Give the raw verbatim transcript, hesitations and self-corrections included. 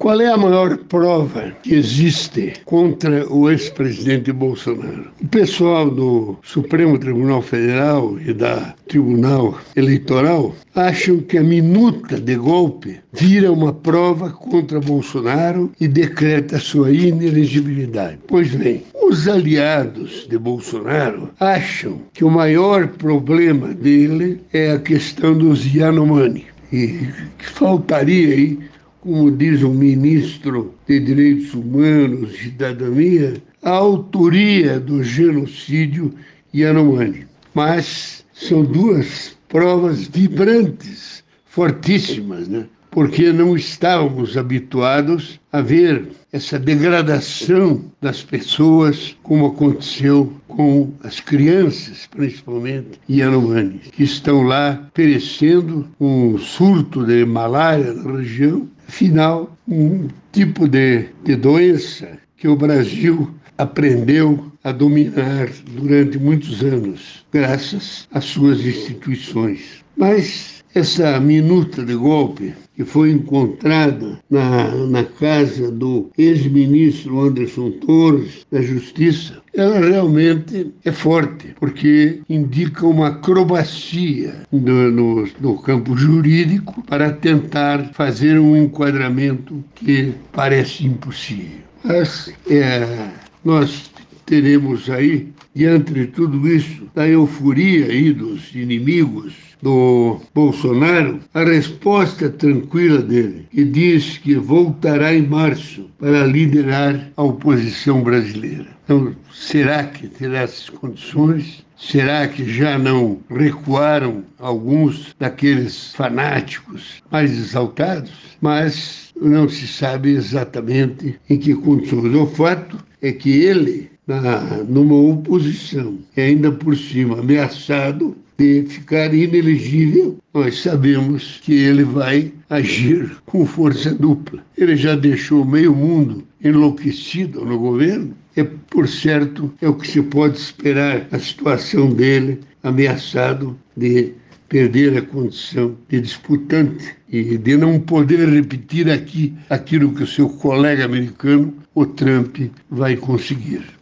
Qual é a maior prova que existe contra o ex-presidente Bolsonaro? O pessoal do Supremo Tribunal Federal e da Tribunal Eleitoral acham que a minuta de golpe vira uma prova contra Bolsonaro e decreta sua inelegibilidade. Pois bem, os aliados de Bolsonaro acham que o maior problema dele é a questão dos Yanomami. E que faltaria aí, como diz o ministro de Direitos Humanos e Cidadania, a autoria do genocídio Yanomami. Mas são duas provas vibrantes, fortíssimas, né? Porque não estávamos habituados a ver essa degradação das pessoas, como aconteceu com as crianças, principalmente Yanomami, que estão lá perecendo, um surto de malária na região. Afinal, um tipo de, de doença que o Brasil aprendeu a dominar durante muitos anos, graças às suas instituições. Mas essa minuta de golpe que foi encontrada na, na casa do ex-ministro Anderson Torres, da Justiça, ela realmente é forte, porque indica uma acrobacia no, no, no campo jurídico para tentar fazer um enquadramento que parece impossível. Mas é, nós teremos aí, diante de tudo isso, da euforia aí dos inimigos do Bolsonaro, a resposta tranquila dele, que diz que voltará em março para liderar a oposição brasileira. Então, será que terá essas condições? Será que já não recuaram alguns daqueles fanáticos mais exaltados? Mas não se sabe exatamente em que condições. O fato é que ele, na, numa oposição, e ainda por cima ameaçado de ficar inelegível, nós sabemos que ele vai agir com força dupla. Ele já deixou meio mundo enlouquecido no governo. É, por certo, é o que se pode esperar a situação dele, ameaçado de perder a condição de disputante e de não poder repetir aqui aquilo que o seu colega americano, o Trump, vai conseguir.